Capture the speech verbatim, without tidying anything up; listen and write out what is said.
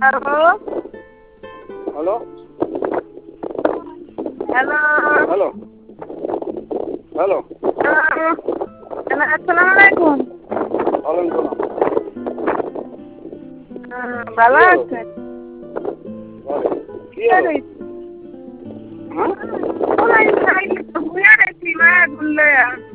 Hello hello hello hello hello hello আসসালামু আলাইকুম। ওয়ালাইকুম হ্যাঁ, ভালো কি হলো? আছেন? কি হলো? হ্যাঁ ওলাই নাই বুয়া রেছি মা গুল্লে